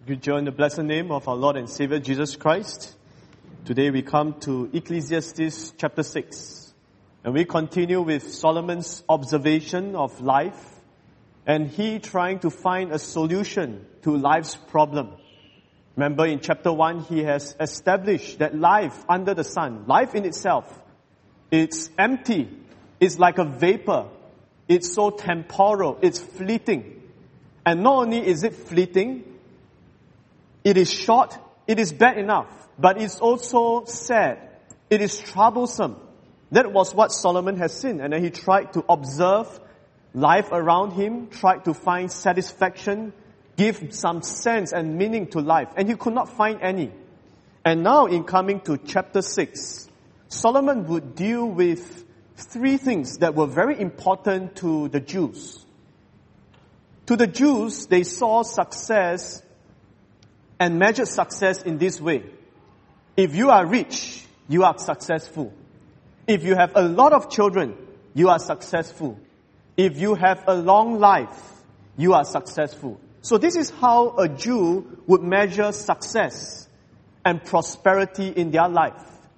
Good joy in the blessed name of our Lord and Savior Jesus Christ. Today we come to Ecclesiastes chapter 6. And we continue with Solomon's observation of life and he trying to find a solution to life's problem. Remember in chapter 1 he has established that life under the sun, life in itself, it's empty, it's like a vapor, it's so temporal, it's fleeting. And not only is it fleeting, it is short, it is bad enough, but it's also sad. It is troublesome. That was what Solomon has seen. And then he tried to observe life around him, tried to find satisfaction, give some sense and meaning to life. And he could not find any. And now in coming to chapter 6, Solomon would deal with three things that were very important to the Jews. To the Jews, they saw success and measured success in this way. If you are rich, you are successful. If you have a lot of children, you are successful. If you have a long life, you are successful. So this is how a Jew would measure success and prosperity in their life.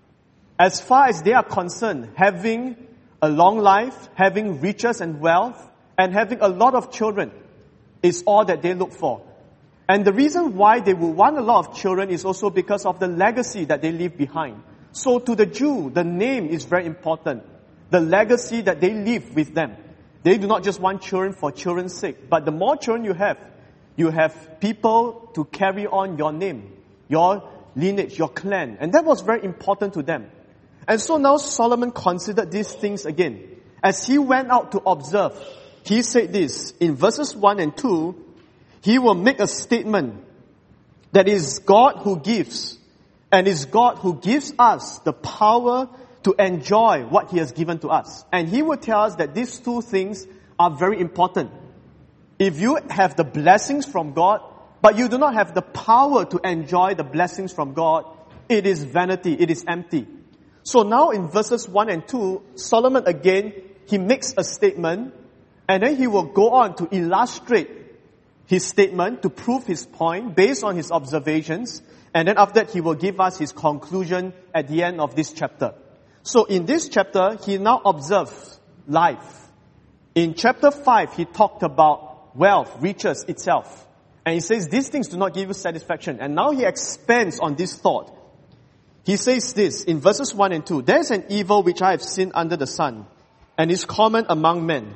As far as they are concerned, having a long life, having riches and wealth, and having a lot of children is all that they look for. And the reason why they will want a lot of children is also because of the legacy that they leave behind. So to the Jew, the name is very important. The legacy that they leave with them. They do not just want children for children's sake. But the more children you have people to carry on your name, your lineage, your clan. And that was very important to them. And so now Solomon considered these things again. As he went out to observe, he said this in verses 1 and 2, he will make a statement that is God who gives, and is God who gives us the power to enjoy what He has given to us. And He will tell us that these two things are very important. If you have the blessings from God, but you do not have the power to enjoy the blessings from God, it is vanity, it is empty. So now in verses 1 and 2, Solomon again, he makes a statement, and then he will go on to illustrate his statement to prove his point based on his observations. And then after that, he will give us his conclusion at the end of this chapter. So in this chapter, he now observes life. In chapter 5, he talked about wealth, riches itself. And he says these things do not give you satisfaction. And now he expands on this thought. He says this in verses 1 and 2. There is an evil which I have seen under the sun, and is common among men.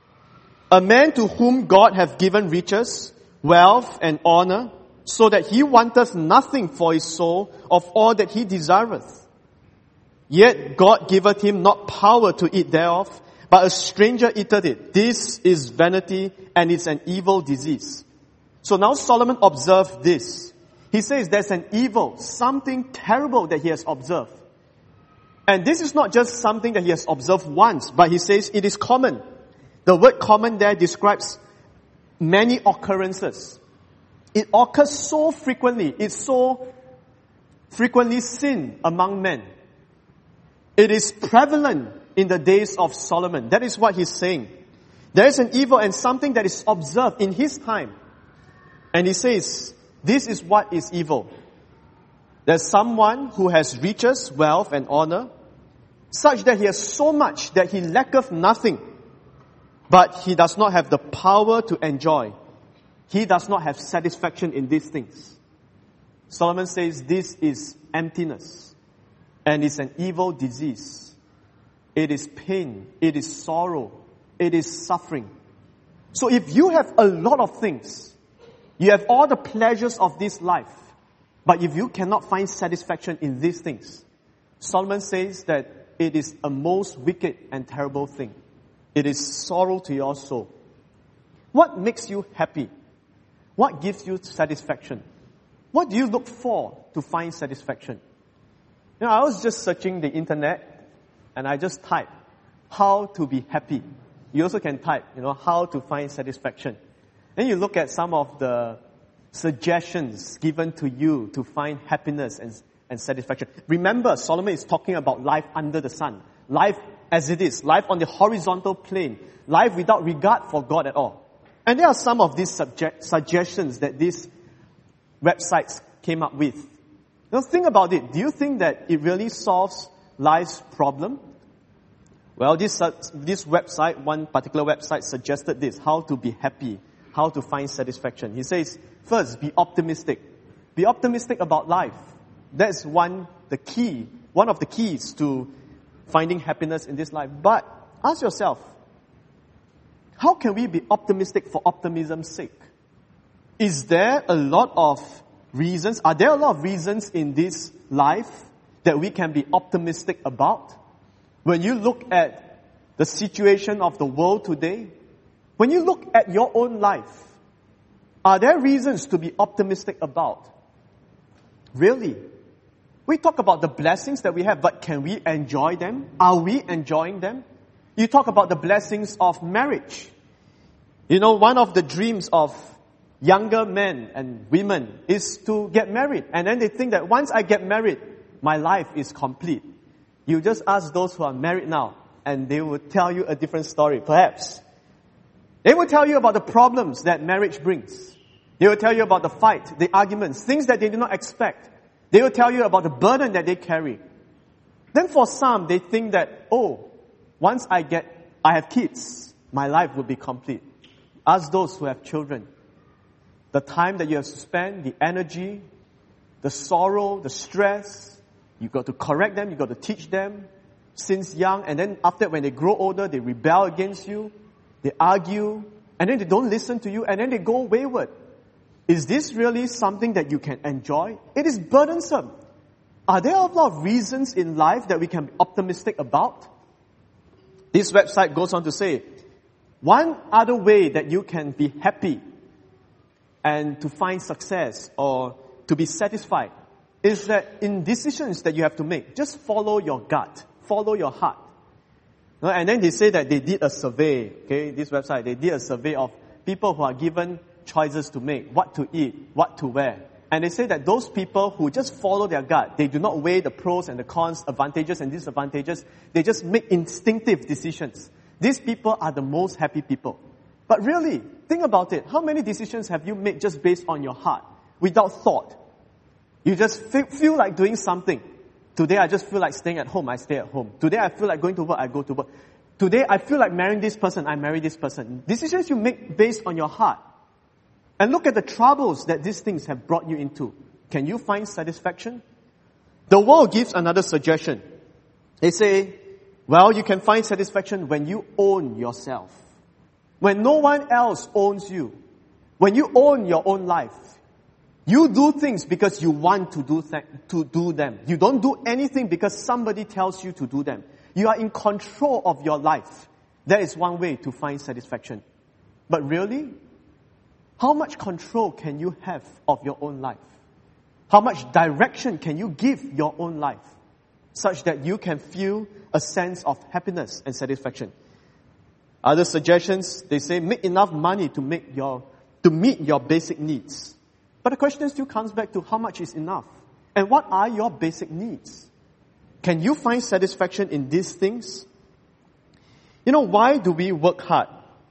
A man to whom God hath given riches, wealth, and honor, so that he wanteth nothing for his soul of all that he desireth. Yet God giveth him not power to eat thereof, but a stranger eateth it. This is vanity, and it's an evil disease. So now Solomon observed this. He says there's an evil, something terrible that he has observed. And this is not just something that he has observed once, but he says it is common. The word common there describes many occurrences. It occurs so frequently. It's so frequently seen among men. It is prevalent in the days of Solomon. That is what he's saying. There is an evil and something that is observed in his time. And he says, this is what is evil. There's someone who has riches, wealth, and honor, such that he has so much that he lacketh nothing. But he does not have the power to enjoy. He does not have satisfaction in these things. Solomon says this is emptiness. And it's an evil disease. It is pain. It is sorrow. It is suffering. So if you have a lot of things, you have all the pleasures of this life, but if you cannot find satisfaction in these things, Solomon says that it is a most wicked and terrible thing. It is sorrow to your soul. What makes you happy? What gives you satisfaction? What do you look for to find satisfaction? You know, I was just searching the internet and I just typed how to be happy. You also can type, how to find satisfaction. Then you look at some of the suggestions given to you to find happiness and satisfaction. Remember, Solomon is talking about life under the sun. Life as it is. Life on the horizontal plane. Life without regard for God at all. And there are some of these suggestions that these websites came up with. Now think about it. Do you think that it really solves life's problem? Well, this website, one particular website suggested this, how to be happy, how to find satisfaction. He says, first, be optimistic. Be optimistic about life. That's one of the keys to finding happiness in this life. But ask yourself, how can we be optimistic for optimism's sake? Is there a lot of reasons? Are there a lot of reasons in this life that we can be optimistic about? When you look at the situation of the world today, when you look at your own life, are there reasons to be optimistic about? Really? We talk about the blessings that we have, but can we enjoy them? Are we enjoying them? You talk about the blessings of marriage. You know, one of the dreams of younger men and women is to get married. And then they think that once I get married, my life is complete. You just ask those who are married now, and they will tell you a different story, perhaps. They will tell you about the problems that marriage brings. They will tell you about the fight, the arguments, things that they did not expect. They will tell you about the burden that they carry. Then for some, they think that, once I have kids, my life will be complete. Ask those who have children. The time that you have to spend, the energy, the sorrow, the stress, you got to correct them, you got to teach them since young, and then after when they grow older, they rebel against you, they argue, and then they don't listen to you, and then they go wayward. Is this really something that you can enjoy? It is burdensome. Are there a lot of reasons in life that we can be optimistic about? This website goes on to say, one other way that you can be happy and to find success or to be satisfied is that in decisions that you have to make, just follow your gut, follow your heart. And then they say that they did a survey, this website, they did a survey of people who are given choices to make, what to eat, what to wear. And they say that those people who just follow their gut, they do not weigh the pros and the cons, advantages and disadvantages, they just make instinctive decisions. These people are the most happy people. But really, think about it. How many decisions have you made just based on your heart, without thought? You just feel like doing something. Today I just feel like staying at home, I stay at home. Today I feel like going to work, I go to work. Today I feel like marrying this person, I marry this person. Decisions you make based on your heart. And look at the troubles that these things have brought you into. Can you find satisfaction? The world gives another suggestion. They say, well, you can find satisfaction when you own yourself. When no one else owns you. When you own your own life. You do things because you want to do them. You don't do anything because somebody tells you to do them. You are in control of your life. That is one way to find satisfaction. But really, how much control can you have of your own life? How much direction can you give your own life such that you can feel a sense of happiness and satisfaction? Other suggestions, they say make enough money to meet your basic needs. But the question still comes back to how much is enough? And what are your basic needs? Can you find satisfaction in these things? You know, why do we work hard?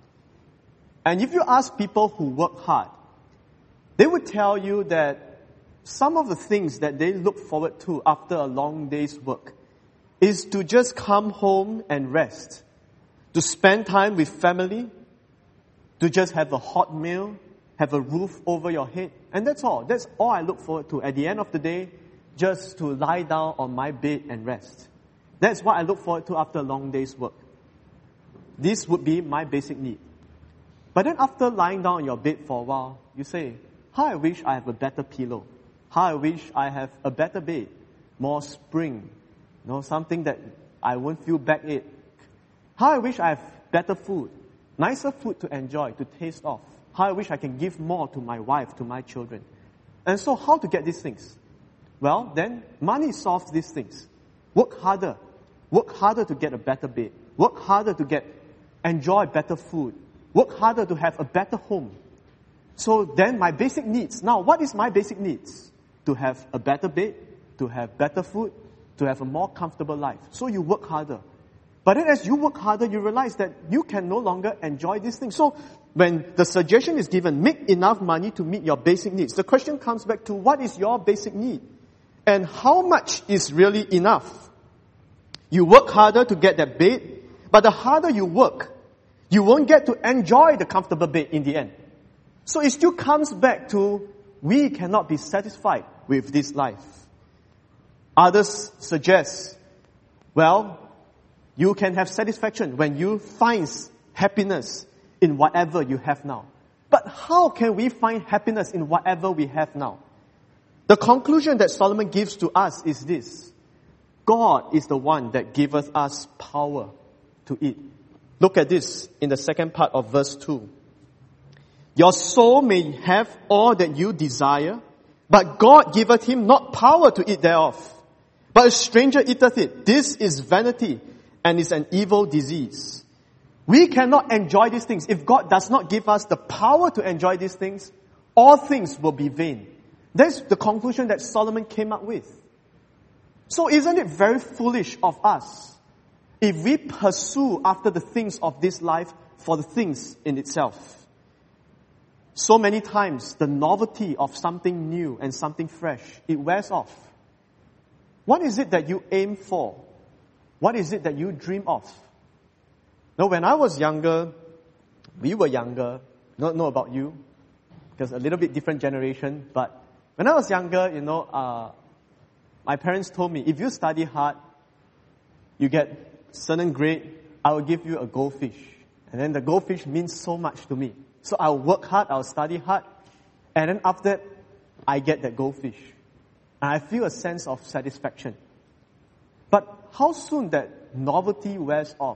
And if you ask people who work hard, they would tell you that some of the things that they look forward to after a long day's work is to just come home and rest, to spend time with family, to just have a hot meal, have a roof over your head, and that's all. That's all I look forward to. At the end of the day, just to lie down on my bed and rest. That's what I look forward to after a long day's work. This would be my basic need. But then after lying down on your bed for a while, you say, how I wish I have a better pillow. How I wish I have a better bed. More spring. Something that I won't feel backache. How I wish I have better food. Nicer food to enjoy, to taste of. How I wish I can give more to my wife, to my children. And so how to get these things? Well, then money solves these things. Work harder. Work harder to get a better bed. Work harder to enjoy better food. Work harder to have a better home. So then my basic needs. Now, what is my basic needs? To have a better bed, to have better food, to have a more comfortable life. So you work harder. But then as you work harder, you realize that you can no longer enjoy these things. So when the suggestion is given, make enough money to meet your basic needs, the question comes back to what is your basic need? And how much is really enough? You work harder to get that bed, but the harder you work, you won't get to enjoy the comfortable bed in the end. So it still comes back to we cannot be satisfied with this life. Others suggest, well, you can have satisfaction when you find happiness in whatever you have now. But how can we find happiness in whatever we have now? The conclusion that Solomon gives to us is this: God is the one that giveth us power to eat. Look at this in the second part of verse 2. Your soul may have all that you desire, but God giveth him not power to eat thereof. But a stranger eateth it. This is vanity and is an evil disease. We cannot enjoy these things. If God does not give us the power to enjoy these things, all things will be vain. That's the conclusion that Solomon came up with. So isn't it very foolish of us if we pursue after the things of this life for the things in itself? So many times, the novelty of something new and something fresh, it wears off. What is it that you aim for? What is it that you dream of? Now, when I was younger, we were younger, not know about you, because a little bit different generation, but when I was younger, my parents told me, if you study hard, you get certain grade, I will give you a goldfish. And then the goldfish means so much to me. So I'll work hard, I'll study hard, and then after that, I get that goldfish. And I feel a sense of satisfaction. But how soon that novelty wears off?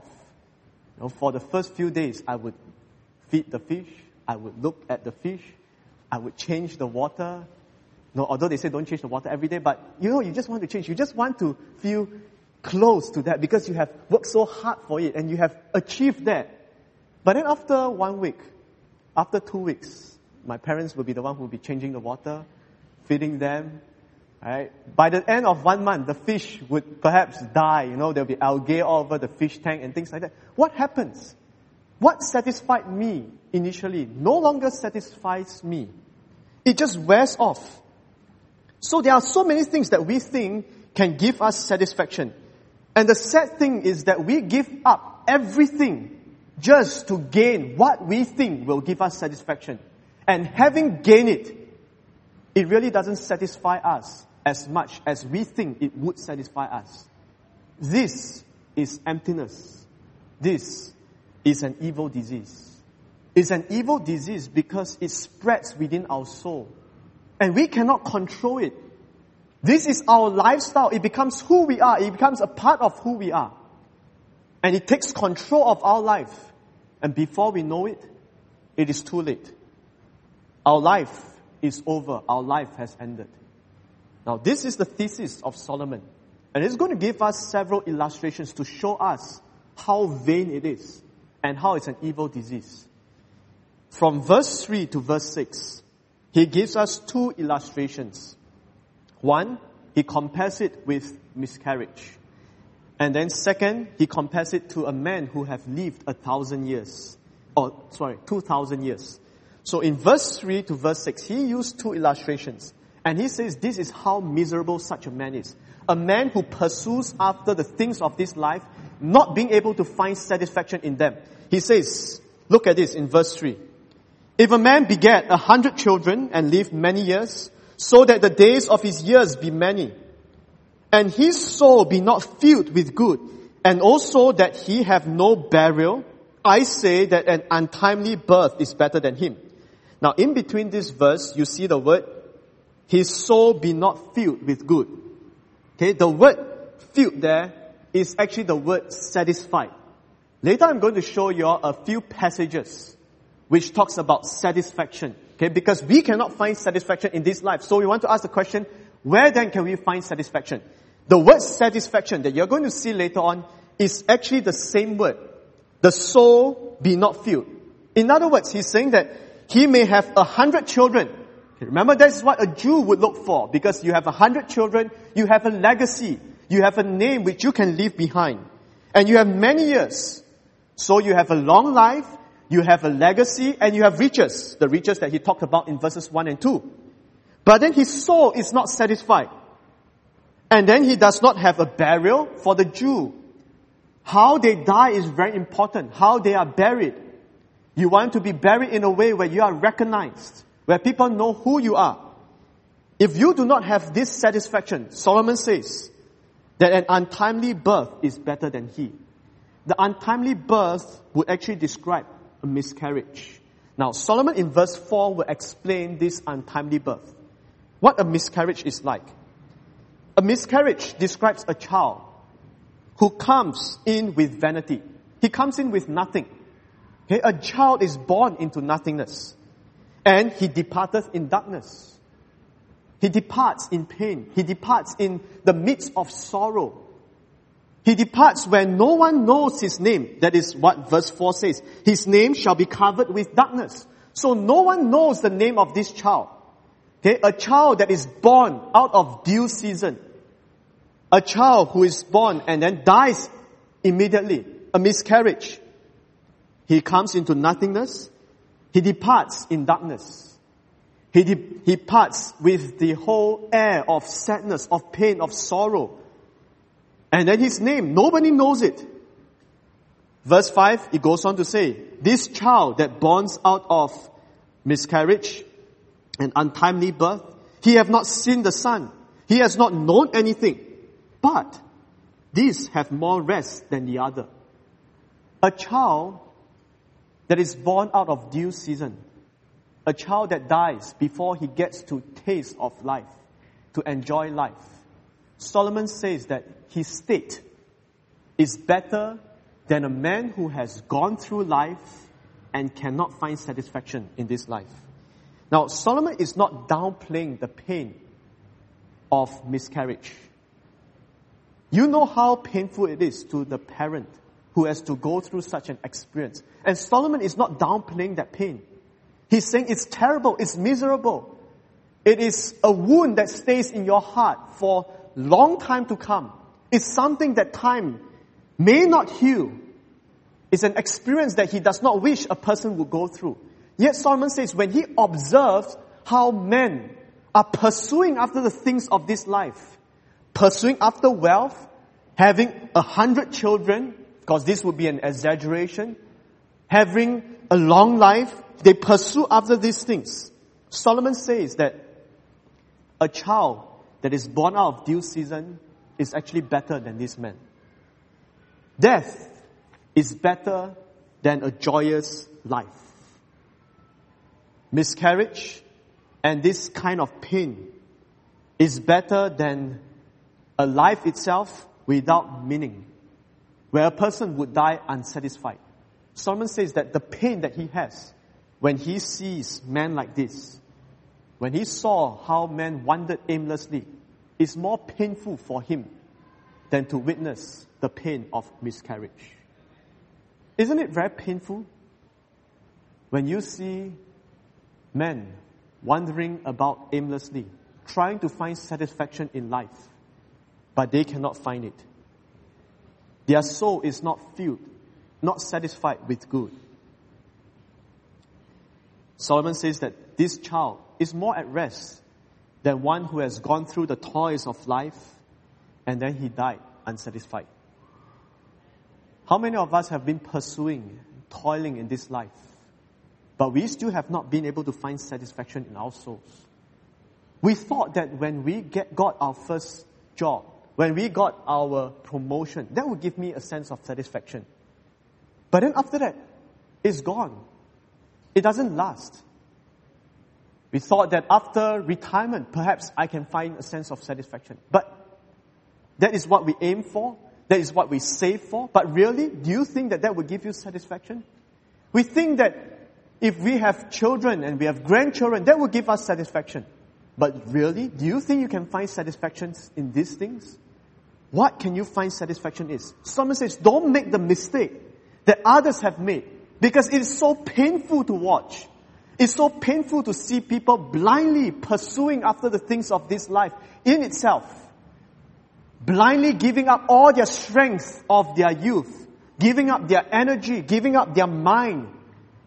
For the first few days, I would feed the fish, I would look at the fish, I would change the water. Although they say don't change the water every day, but you just want to change. You just want to feel close to that because you have worked so hard for it and you have achieved that. But then after 1 week, after 2 weeks, my parents will be the one who will be changing the water, feeding them. Right? By the end of 1 month, the fish would perhaps die. There'll be algae all over the fish tank and things like that. What happens? What satisfied me initially no longer satisfies me. It just wears off. So there are so many things that we think can give us satisfaction. And the sad thing is that we give up everything just to gain what we think will give us satisfaction. And having gained it, it really doesn't satisfy us as much as we think it would satisfy us. This is emptiness. This is an evil disease. It's an evil disease because it spreads within our soul. And we cannot control it. This is our lifestyle. It becomes who we are. It becomes a part of who we are. And it takes control of our life. And before we know it, it is too late. Our life is over. Our life has ended. Now, this is the thesis of Solomon. And it's going to give us several illustrations to show us how vain it is and how it's an evil disease. From verse 3 to verse 6, he gives us two illustrations. One, he compares it with miscarriage. And then second, he compares it to a man who have lived 2,000 years. So in verse 3 to verse 6, he used two illustrations. And he says this is how miserable such a man is. A man who pursues after the things of this life, not being able to find satisfaction in them. He says, look at this in verse 3. If a man beget 100 children and live many years, so that the days of his years be many, and his soul be not filled with good, and also that he have no burial, I say that an untimely birth is better than him. Now in between this verse, you see the word, his soul be not filled with good. Okay, the word filled there is actually the word satisfied. Later I'm going to show you a few passages which talks about satisfaction. Okay, because we cannot find satisfaction in this life. So we want to ask the question, where then can we find satisfaction? The word satisfaction that you're going to see later on is actually the same word. The soul be not filled. In other words, he's saying that he may have 100 children. Remember, that's what a Jew would look for. Because you have 100 children, you have a legacy. You have a name which you can leave behind. And you have many years. So you have a long life. you have a legacy, and you have riches. The riches that he talked about in verses 1 and 2. But then his soul is not satisfied. And then he does not have a burial for the Jew. How they die is very important. How they are buried. You want to be buried in a way where you are recognized, where people know who you are. If you do not have this satisfaction, Solomon says that an untimely birth is better than he. The untimely birth would actually describe a miscarriage. Now, Solomon in verse 4 will explain this untimely birth. What a miscarriage is like. A miscarriage describes a child who comes in with vanity. He comes in with nothing. Okay? A child is born into nothingness. And he departeth in darkness. He departs in pain. He departs in the midst of sorrow. He departs when no one knows his name. That is what verse 4 says. His name shall be covered with darkness. So no one knows the name of this child. Okay? A child that is born out of due season. A child who is born and then dies immediately. A miscarriage. He comes into nothingness. He departs in darkness. He departs with the whole air of sadness, of pain, of sorrow. And then his name, nobody knows it. Verse 5, it goes on to say, this child that borns out of miscarriage and untimely birth, he have not seen the sun. He has not known anything. But these have more rest than the other. A child that is born out of due season. A child that dies before he gets to taste of life, to enjoy life. Solomon says that his state is better than a man who has gone through life and cannot find satisfaction in this life. Now, Solomon is not downplaying the pain of miscarriage. You know how painful it is to the parent who has to go through such an experience. And Solomon is not downplaying that pain. He's saying it's terrible, it's miserable. It is a wound that stays in your heart for long time to come. It's something that time may not heal. It's an experience that he does not wish a person would go through. Yet Solomon says when he observes how men are pursuing after the things of this life, pursuing after wealth, having 100 children, because this would be an exaggeration, having a long life, they pursue after these things. Solomon says that a child that is born out of due season is actually better than this man. Death is better than a joyous life. Miscarriage and this kind of pain is better than a life itself without meaning, where a person would die unsatisfied. Solomon says that the pain that he has when he sees men like this, when he saw how men wandered aimlessly, is more painful for him than to witness the pain of miscarriage. Isn't it very painful when you see men wandering about aimlessly, trying to find satisfaction in life, but they cannot find it? Their soul is not filled, not satisfied with good. Solomon says that this child is more at rest than one who has gone through the toils of life and then he died unsatisfied. How many of us have been pursuing, toiling in this life, but we still have not been able to find satisfaction in our souls? We thought that when we got our first job, when we got our promotion, that would give me a sense of satisfaction. But then after that, it's gone. It doesn't last. We thought that after retirement, perhaps I can find a sense of satisfaction. But that is what we aim for. That is what we save for. But really, do you think that will give you satisfaction? We think that if we have children and we have grandchildren, that will give us satisfaction. But really, do you think you can find satisfaction in these things? What can you find satisfaction in? Someone says, don't make the mistake that others have made, because it is so painful to watch. It's so painful to see people blindly pursuing after the things of this life in itself. Blindly giving up all their strength of their youth, giving up their energy, giving up their mind,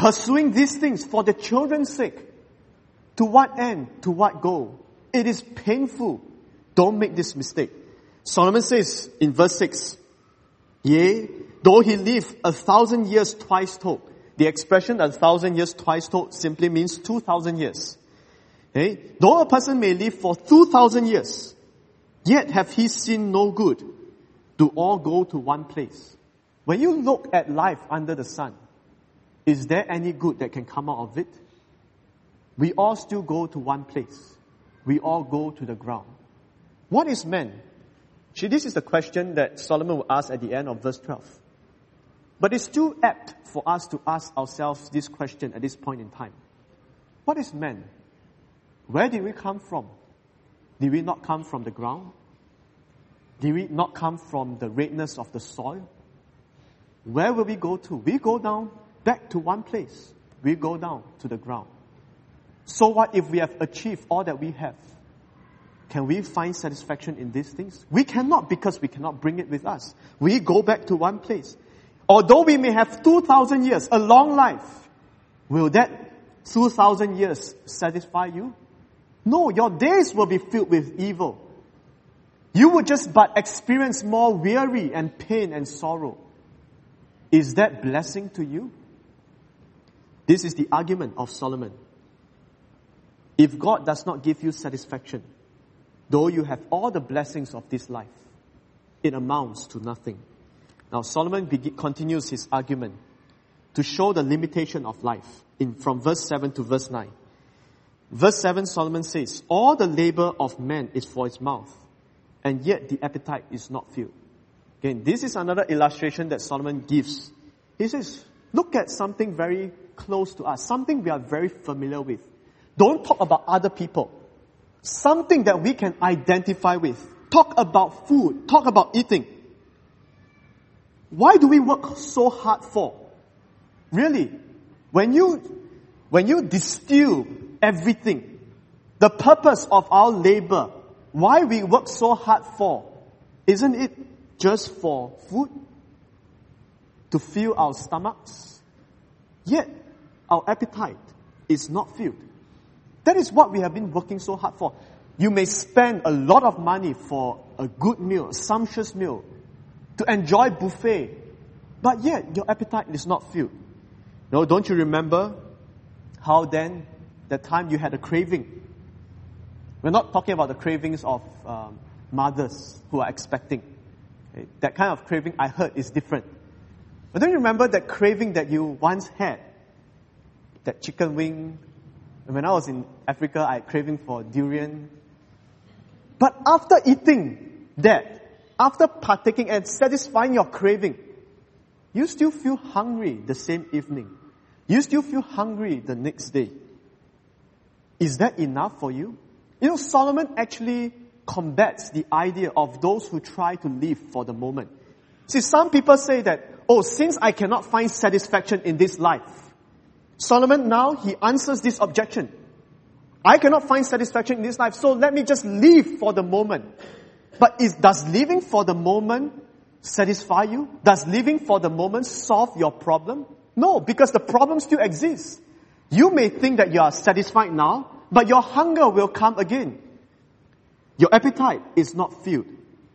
pursuing these things for the children's sake. To what end? To what goal? It is painful. Don't make this mistake. Solomon says in verse 6, yea, though he live 1,000 years twice told. The expression 1,000 years twice told simply means 2,000 years. Okay? Though a person may live for 2,000 years, yet have he seen no good. Do all go to one place? When you look at life under the sun, is there any good that can come out of it? We all still go to one place. We all go to the ground. What is man? See, this is the question that Solomon will ask at the end of verse 12. But it's still apt for us to ask ourselves this question at this point in time. What is man? Where did we come from? Did we not come from the ground? Did we not come from the redness of the soil? Where will we go to? We go down back to one place. We go down to the ground. So what if we have achieved all that we have? Can we find satisfaction in these things? We cannot, because we cannot bring it with us. We go back to one place. Although we may have 2,000 years, a long life, will that 2,000 years satisfy you? No, your days will be filled with evil. You would just but experience more weary and pain and sorrow. Is that blessing to you? This is the argument of Solomon. If God does not give you satisfaction, though you have all the blessings of this life, it amounts to nothing. Now Solomon continues his argument to show the limitation of life from verse 7 to verse 9. Verse 7, Solomon says, all the labor of man is for his mouth, and yet the appetite is not filled. Again, this is another illustration that Solomon gives. He says, look at something very close to us, something we are very familiar with. Don't talk about other people. Something that we can identify with. Talk about food. Talk about eating. Why do we work so hard for? Really, when you distill everything, the purpose of our labor, why we work so hard for, isn't it just for food? To fill our stomachs? Yet, our appetite is not filled. That is what we have been working so hard for. You may spend a lot of money for a good meal, a sumptuous meal, to enjoy buffet, but yet your appetite is not filled. No, don't you remember how then, the time you had a craving? We're not talking about the cravings of mothers who are expecting. Okay? That kind of craving, I heard, is different. But don't you remember that craving that you once had? That chicken wing. And when I was in Africa, I had craving for durian. But after eating that, after partaking and satisfying your craving, you still feel hungry the same evening. You still feel hungry the next day. Is that enough for you? You know, Solomon actually combats the idea of those who try to live for the moment. See, some people say that, since I cannot find satisfaction in this life, Solomon now, he answers this objection. I cannot find satisfaction in this life, so let me just live for the moment. But does living for the moment satisfy you? Does living for the moment solve your problem? No, because the problem still exists. You may think that you are satisfied now, but your hunger will come again. Your appetite is not filled.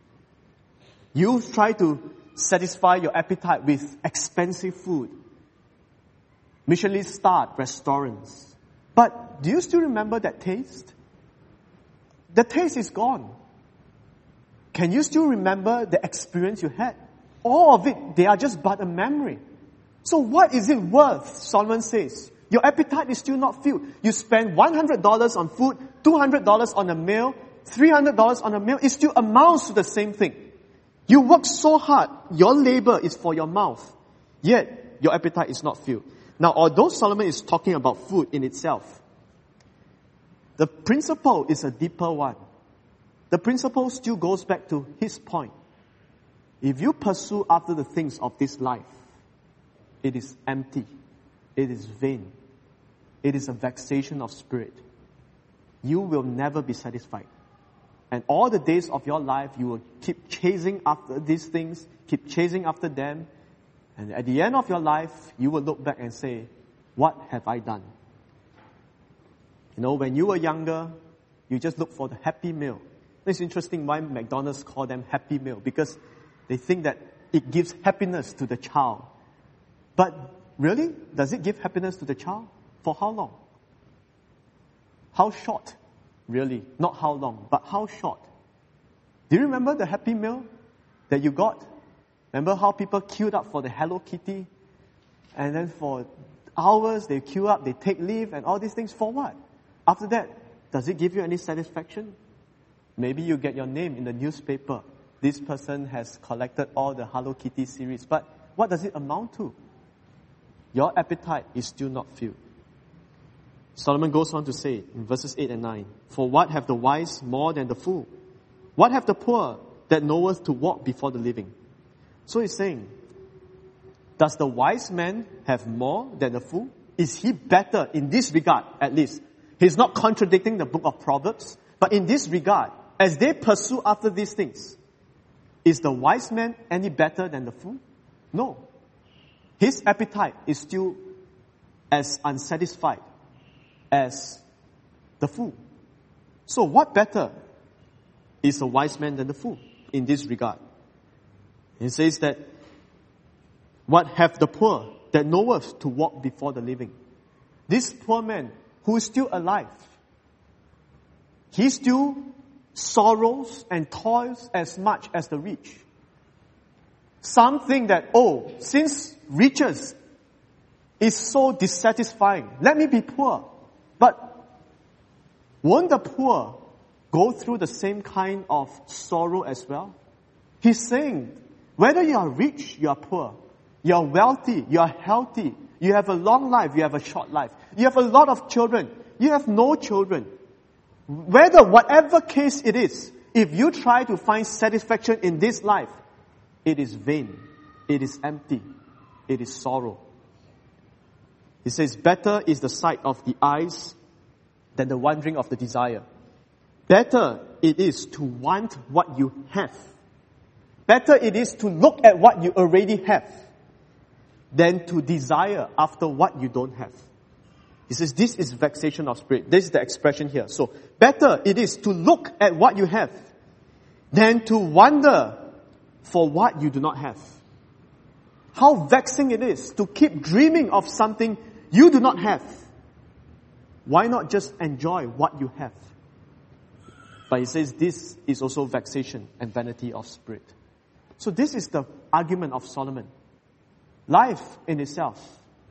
You try to satisfy your appetite with expensive food, Michelin-starred restaurants. But do you still remember that taste? The taste is gone. Can you still remember the experience you had? All of it, they are just but a memory. So what is it worth, Solomon says? Your appetite is still not filled. You spend $100 on food, $200 on a meal, $300 on a meal. It still amounts to the same thing. You work so hard. Your labor is for your mouth. Yet, your appetite is not filled. Now, although Solomon is talking about food in itself, the principle is a deeper one. The principle still goes back to his point. If you pursue after the things of this life, it is empty. It is vain. It is a vexation of spirit. You will never be satisfied. And all the days of your life, you will keep chasing after these things, keep chasing after them. And at the end of your life, you will look back and say, what have I done? You know, when you were younger, you just look for the Happy Meal. It's interesting why McDonald's call them Happy Meal, because they think that it gives happiness to the child. But really, does it give happiness to the child? For how long? How short? Really, not how long, but how short? Do you remember the Happy Meal that you got? Remember how people queued up for the Hello Kitty? And then for hours they queue up, they take leave and all these things for what? After that, does it give you any satisfaction? Maybe you get your name in the newspaper. This person has collected all the Hello Kitty series. But what does it amount to? Your appetite is still not filled. Solomon goes on to say in verses 8 and 9, "For what have the wise more than the fool? What have the poor that knoweth to walk before the living?" So he's saying, does the wise man have more than the fool? Is he better in this regard, at least? He's not contradicting the book of Proverbs, but in this regard, as they pursue after these things, is the wise man any better than the fool? No. His appetite is still as unsatisfied as the fool. So what better is a wise man than the fool in this regard? He says that, what have the poor that knoweth to walk before the living? This poor man who is still alive, he still sorrows and toils as much as the rich. Some think that, since riches is so dissatisfying, let me be poor. But won't the poor go through the same kind of sorrow as well? He's saying, whether you are rich, you are poor, you are wealthy, you are healthy, you have a long life, you have a short life, you have a lot of children, you have no children. Whatever case it is, if you try to find satisfaction in this life, it is vain, it is empty, it is sorrow. He says, better is the sight of the eyes than the wandering of the desire. Better it is to want what you have. Better it is to look at what you already have than to desire after what you don't have. He says this is vexation of spirit. This is the expression here. So better it is to look at what you have than to wonder for what you do not have. How vexing it is to keep dreaming of something you do not have. Why not just enjoy what you have? But he says this is also vexation and vanity of spirit. So this is the argument of Solomon. Life in itself,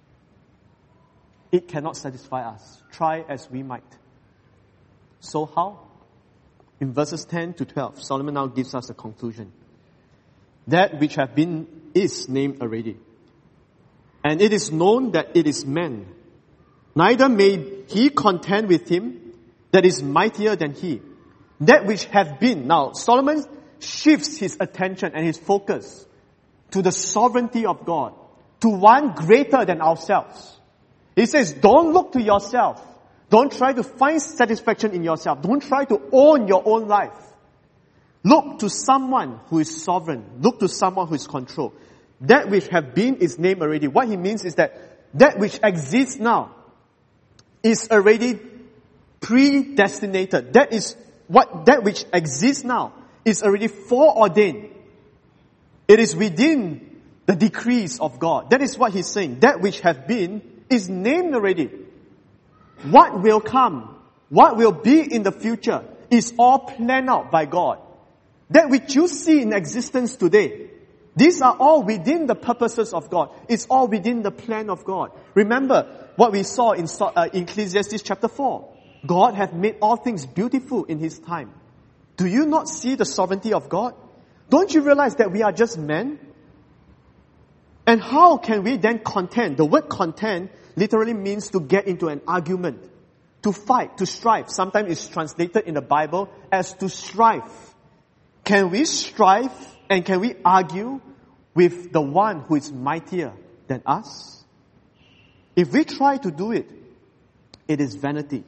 it cannot satisfy us, try as we might. So how? In verses 10 to 12, Solomon now gives us a conclusion. That which have been is named already. And it is known that it is man. Neither may he contend with him that is mightier than he. That which have been. Now, Solomon shifts his attention and his focus to the sovereignty of God, to one greater than ourselves. He says, don't look to yourself. Don't try to find satisfaction in yourself. Don't try to own your own life. Look to someone who is sovereign. Look to someone who is controlled. That which have been is named already. What he means is that which exists now is already predestinated. That which exists now is already foreordained. It is within the decrees of God. That is what he's saying. That which have been is named already. What will come, what will be in the future is all planned out by God. That which you see in existence today, these are all within the purposes of God. It's all within the plan of God. Remember what we saw in Ecclesiastes chapter 4. God hath made all things beautiful in His time. Do you not see the sovereignty of God? Don't you realize that we are just men? And how can we then contend? The word contend literally means to get into an argument, to fight, to strive. Sometimes it's translated in the Bible as to strive. Can we strive and can we argue with the one who is mightier than us? If we try to do it, it is vanity.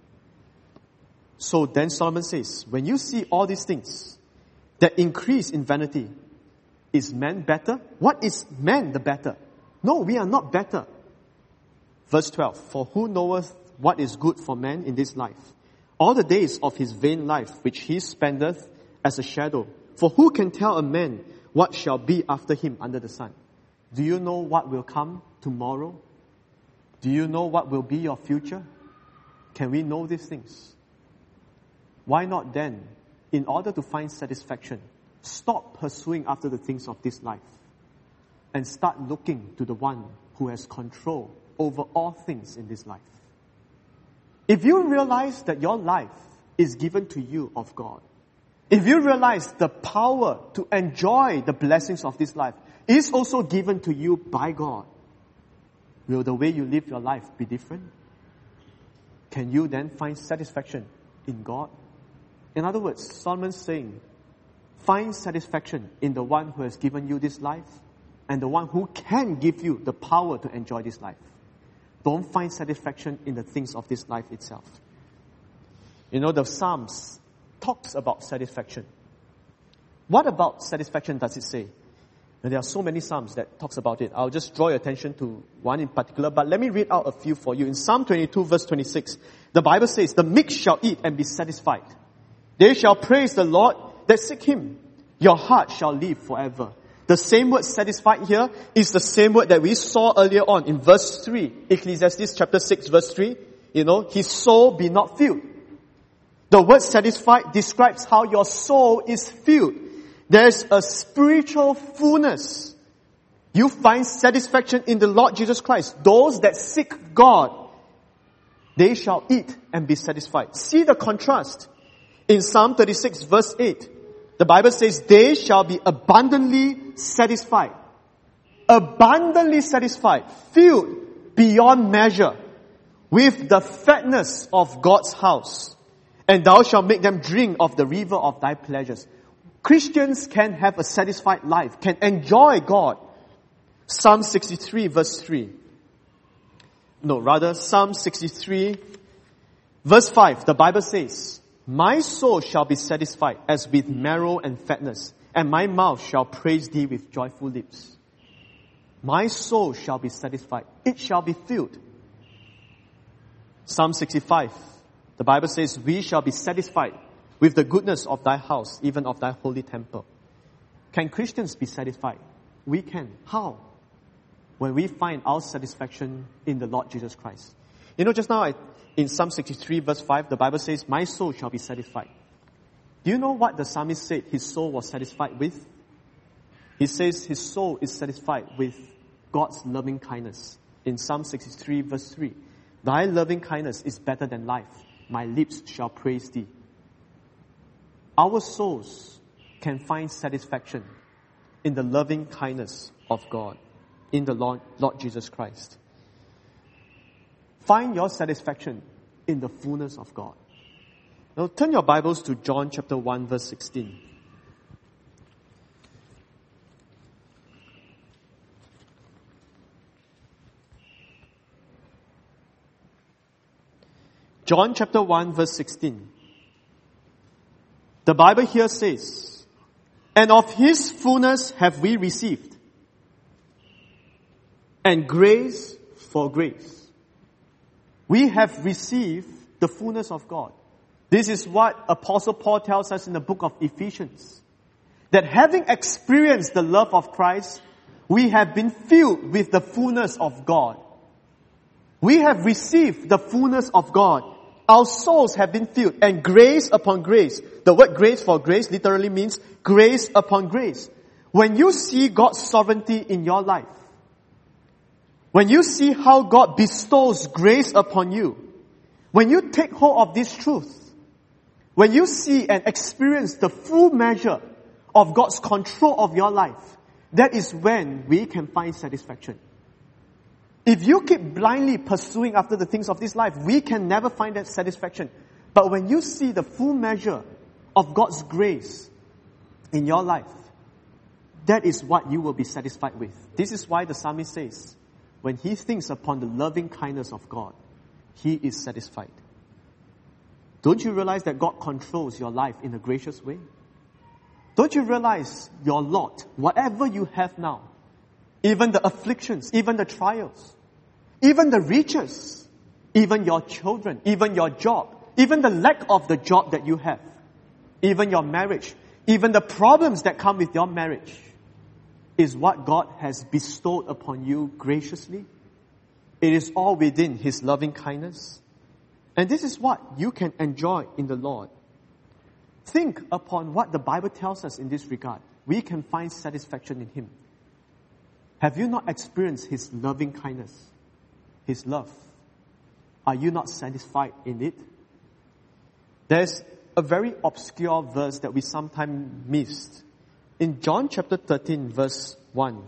So then Solomon says, when you see all these things that increase in vanity, is man better? What is man the better? No, we are not better. Verse 12, for who knoweth what is good for man in this life? All the days of his vain life which he spendeth as a shadow. For who can tell a man what shall be after him under the sun? Do you know what will come tomorrow? Do you know what will be your future? Can we know these things? Why not then, in order to find satisfaction, stop pursuing after the things of this life and start looking to the one who has control over all things in this life? If you realize that your life is given to you of God, if you realize the power to enjoy the blessings of this life is also given to you by God, will the way you live your life be different? Can you then find satisfaction in God? In other words, Solomon's saying, find satisfaction in the one who has given you this life and the one who can give you the power to enjoy this life. Don't find satisfaction in the things of this life itself. You know, the Psalms talks about satisfaction. What about satisfaction does it say? And there are so many Psalms that talks about it. I'll just draw your attention to one in particular, but let me read out a few for you. In Psalm 22 verse 26, the Bible says, the meek shall eat and be satisfied. They shall praise the Lord that seek Him. Your heart shall live forever. The same word satisfied here is the same word that we saw earlier on in verse 3. Ecclesiastes chapter 6 verse 3. You know, his soul be not filled. The word satisfied describes how your soul is filled. There's a spiritual fullness. You find satisfaction in the Lord Jesus Christ. Those that seek God, they shall eat and be satisfied. See the contrast. In Psalm 36 verse 8, the Bible says, they shall be abundantly satisfied. Abundantly satisfied, filled beyond measure with the fatness of God's house. And thou shalt make them drink of the river of thy pleasures. Christians can have a satisfied life, can enjoy God. Psalm 63 verse 3. Psalm 63 verse 5. The Bible says, my soul shall be satisfied as with marrow and fatness, and my mouth shall praise thee with joyful lips. My soul shall be satisfied. It shall be filled. Psalm 65. The Bible says, we shall be satisfied with the goodness of thy house, even of thy holy temple. Can Christians be satisfied? We can. How? When we find our satisfaction in the Lord Jesus Christ. You know, just now in Psalm 63 verse 5, the Bible says, my soul shall be satisfied. Do you know what the psalmist said his soul was satisfied with? He says his soul is satisfied with God's loving kindness. In Psalm 63 verse 3, thy loving kindness is better than life. My lips shall praise thee. Our souls can find satisfaction in the loving kindness of God, in the Lord Jesus Christ. Find your satisfaction in the fullness of God. Now turn your Bibles to John chapter 1 verse 16. John chapter 1 verse 16. The Bible here says, and of His fullness have we received, and grace for grace. We have received the fullness of God. This is what Apostle Paul tells us in the book of Ephesians. That having experienced the love of Christ, we have been filled with the fullness of God. We have received the fullness of God. Our souls have been filled, and grace upon grace. The word grace for grace literally means grace upon grace. When you see God's sovereignty in your life, when you see how God bestows grace upon you, when you take hold of this truth, when you see and experience the full measure of God's control of your life, that is when we can find satisfaction. If you keep blindly pursuing after the things of this life, we can never find that satisfaction. But when you see the full measure of God's grace in your life, that is what you will be satisfied with. This is why the psalmist says, when he thinks upon the loving kindness of God, he is satisfied. Don't you realize that God controls your life in a gracious way? Don't you realize your lot, whatever you have now, even the afflictions, even the trials, even the riches, even your children, even your job, even the lack of the job that you have, even your marriage, even the problems that come with your marriage, is what God has bestowed upon you graciously. It is all within His loving kindness. And this is what you can enjoy in the Lord. Think upon what the Bible tells us in this regard. We can find satisfaction in Him. Have you not experienced His loving kindness? His love? Are you not satisfied in it? There's a very obscure verse that we sometimes miss. In John chapter 13 verse 1.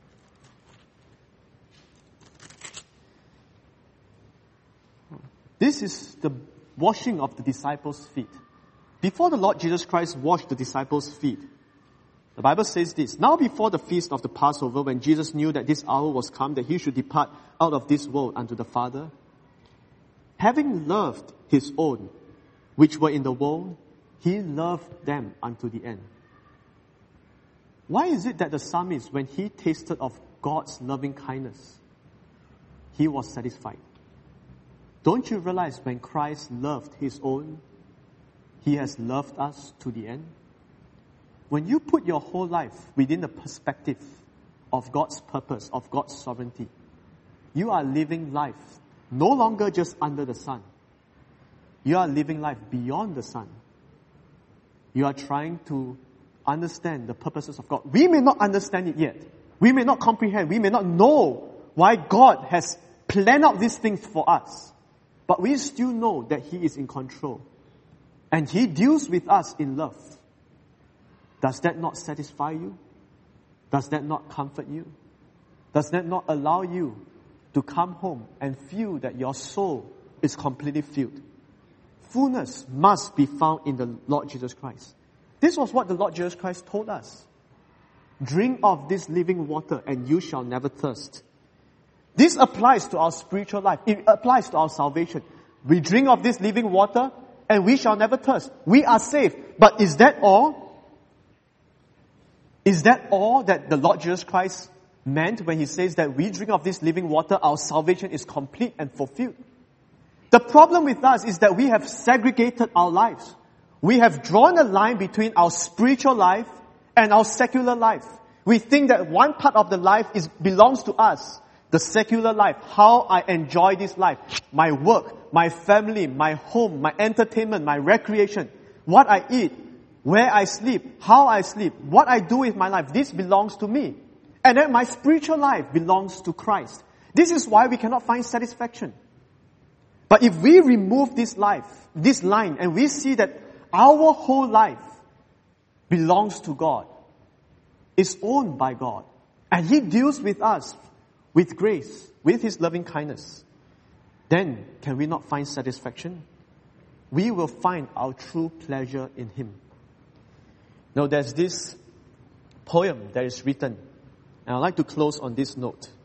This is the washing of the disciples' feet. Before the Lord Jesus Christ washed the disciples' feet, the Bible says this: Now before the feast of the Passover, when Jesus knew that this hour was come, that He should depart out of this world unto the Father, having loved His own, which were in the world, He loved them unto the end. Why is it that the psalmist, when he tasted of God's loving kindness, he was satisfied? Don't you realize when Christ loved His own, He has loved us to the end? When you put your whole life within the perspective of God's purpose, of God's sovereignty, you are living life no longer just under the sun. You are living life beyond the sun. You are trying to understand the purposes of God. We may not understand it yet. We may not comprehend. We may not know why God has planned out these things for us. But we still know that He is in control. And He deals with us in love. Does that not satisfy you? Does that not comfort you? Does that not allow you to come home and feel that your soul is completely filled? Fullness must be found in the Lord Jesus Christ. This was what the Lord Jesus Christ told us. Drink of this living water and you shall never thirst. This applies to our spiritual life. It applies to our salvation. We drink of this living water and we shall never thirst. We are saved. But is that all? Is that all that the Lord Jesus Christ meant when He says that we drink of this living water, our salvation is complete and fulfilled? The problem with us is that we have segregated our lives. We have drawn a line between our spiritual life and our secular life. We think that one part of the life belongs to us. The secular life, how I enjoy this life, my work, my family, my home, my entertainment, my recreation, what I eat, where I sleep, how I sleep, what I do with my life, this belongs to me. And then my spiritual life belongs to Christ. This is why we cannot find satisfaction. But if we remove this line, and we see that our whole life belongs to God, is owned by God, and He deals with us with grace, with His loving kindness, then can we not find satisfaction? We will find our true pleasure in Him. Now there's this poem that is written, and I'd like to close on this note. It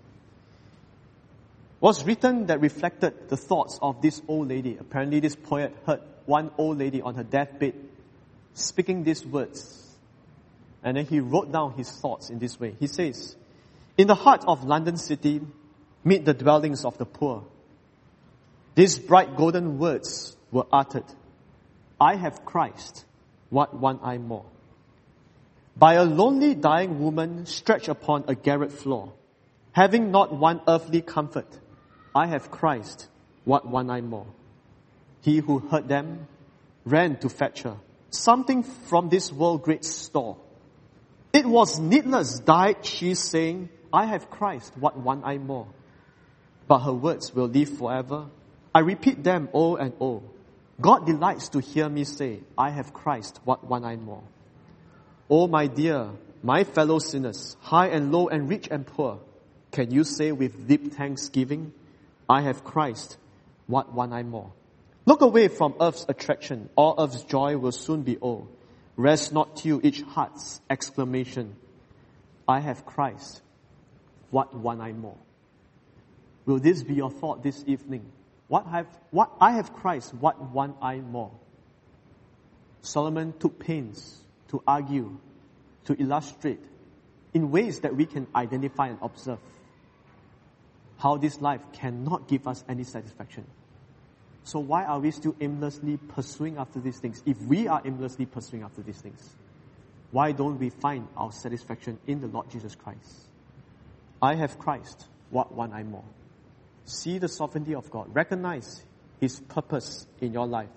was written that reflected the thoughts of this old lady. Apparently this poet heard one old lady on her deathbed speaking these words. And then he wrote down his thoughts in this way. He says, "In the heart of London city, meet the dwellings of the poor. These bright golden words were uttered. I have Christ, what want I more? By a lonely dying woman stretched upon a garret floor, having not one earthly comfort, I have Christ, what want I more? He who heard them ran to fetch her something from this world great store. It was needless, died she, saying, I have Christ, what want I more? But her words will live forever. I repeat them oh and oh. God delights to hear me say, I have Christ, what want I more? Oh my dear, my fellow sinners, high and low and rich and poor, can you say with deep thanksgiving, I have Christ, what want I more? Look away from earth's attraction, all earth's joy will soon be o'er. Rest not till each heart's exclamation, I have Christ, what want I more? Will this be your thought this evening? I have Christ, what want I more? Solomon took pains to argue, to illustrate in ways that we can identify and observe. how this life cannot give us any satisfaction. So why are we still aimlessly pursuing after these things? If we are aimlessly pursuing after these things, why don't we find our satisfaction in the Lord Jesus Christ? I have Christ, what want I more? See the sovereignty of God. Recognize His purpose in your life.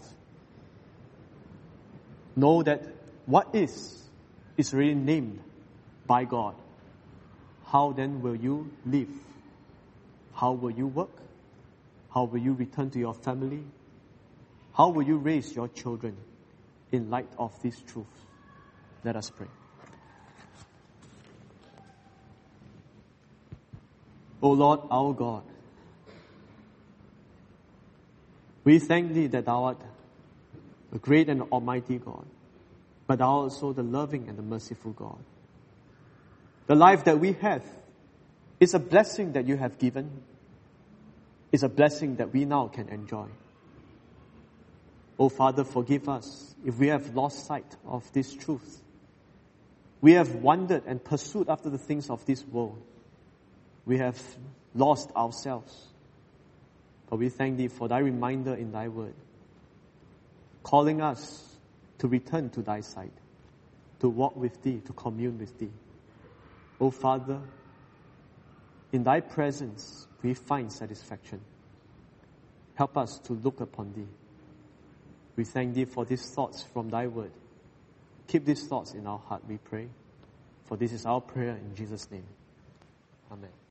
Know that what is already named by God. How then will you live? How will you work? How will you return to your family? How will you raise your children in light of these truths? Let us pray. O Lord, our God, we thank Thee that Thou art a great and almighty God, but Thou art also the loving and the merciful God. The life that we have is a blessing that You have given. It's a blessing that we now can enjoy. Oh Father, forgive us if we have lost sight of this truth. We have wandered and pursued after the things of this world. We have lost ourselves. But we thank Thee for Thy reminder in Thy word, calling us to return to Thy side, to walk with Thee, to commune with Thee. Oh Father, in Thy presence we find satisfaction. Help us to look upon Thee. We thank Thee for these thoughts from Thy word. Keep these thoughts in our heart, we pray. For this is our prayer in Jesus' name. Amen.